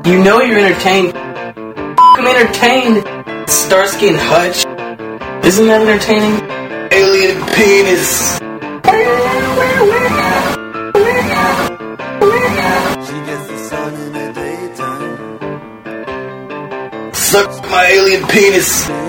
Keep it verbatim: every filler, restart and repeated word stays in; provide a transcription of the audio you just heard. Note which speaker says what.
Speaker 1: You know you're entertained. I'm entertained. Starsky and Hutch. Isn't that entertaining? Alien penis.
Speaker 2: She gets the sun in the daytime.
Speaker 1: Suck my alien penis.